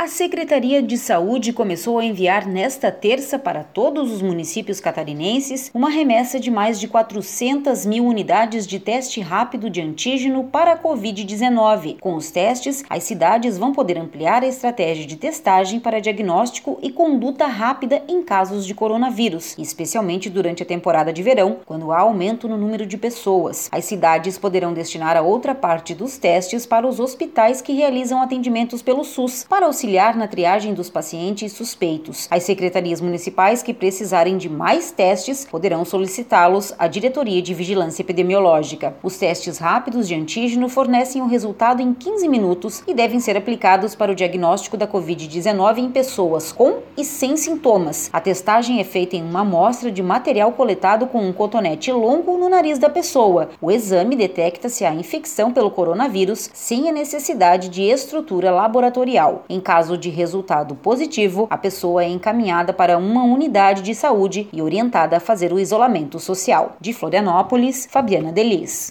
A Secretaria de Saúde começou a enviar nesta terça para todos os municípios catarinenses uma remessa de mais de 400 mil unidades de teste rápido de antígeno para a Covid-19. Com os testes, as cidades vão poder ampliar a estratégia de testagem para diagnóstico e conduta rápida em casos de coronavírus, especialmente durante a temporada de verão, quando há aumento no número de pessoas. As cidades poderão destinar a outra parte dos testes para os hospitais que realizam atendimentos pelo SUS, para auxiliar na triagem dos pacientes suspeitos. As secretarias municipais que precisarem de mais testes poderão solicitá-los à Diretoria de Vigilância Epidemiológica. Os testes rápidos de antígeno fornecem o resultado em 15 minutos e devem ser aplicados para o diagnóstico da Covid-19 em pessoas com e sem sintomas. A testagem é feita em uma amostra de material coletado com um cotonete longo no nariz da pessoa. O exame detecta se há infecção pelo coronavírus sem a necessidade de estrutura laboratorial. Em caso de resultado positivo, a pessoa é encaminhada para uma unidade de saúde e orientada a fazer o isolamento social. De Florianópolis, Fabiana Delis.